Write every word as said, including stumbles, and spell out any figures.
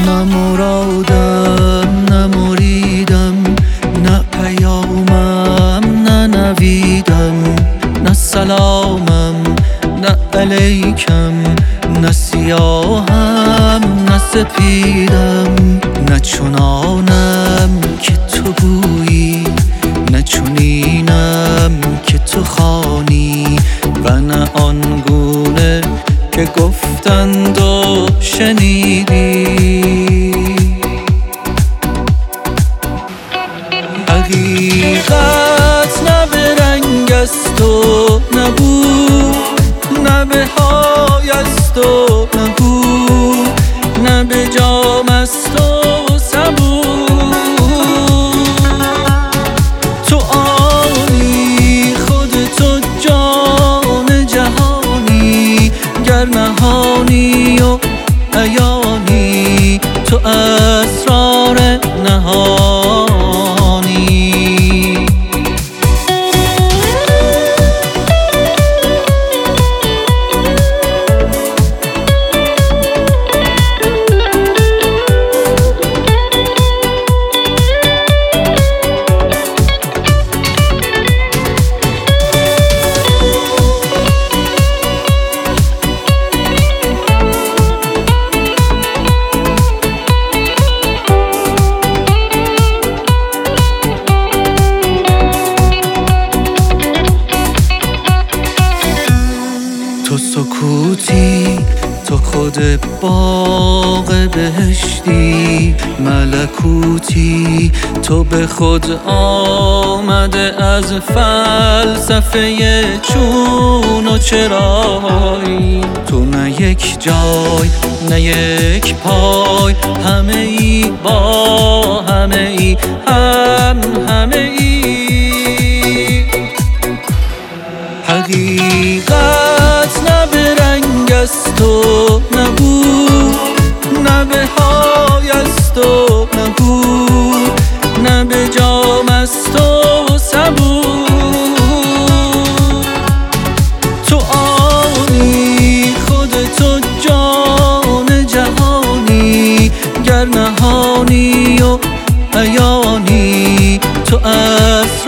نه مرادم نه مریدم، نه پیامم نه نویدم، نه سلامم نه علیکم، نه سیاهم نه سپیدم، نه چنانم که تو گویی، نه چنینم که تو خوانی، و نه آنگونه که گفتند و شنیدی. حقیقت نه به رنگ است و نه بو، نه به های است و نه بو، نه به جام است و سبو. تو آنی خود تو جان جهانی، گر نهانی و عیانی، تو اسرار نهانی. تو سکوتی، تو خود باغ بهشتی، ملکوتی، تو به خود آمده از فلسفه چون و چرایی. تو نه یک جای نه یک پای، همه ای با همه ای هم همه ای. حقیقت نه به رنگ است و نه بو، نه به های است و نه بو، نه به جام است و سبو. تو آنی خود تو جان جهانی، گر نهانی و عیانی، تو از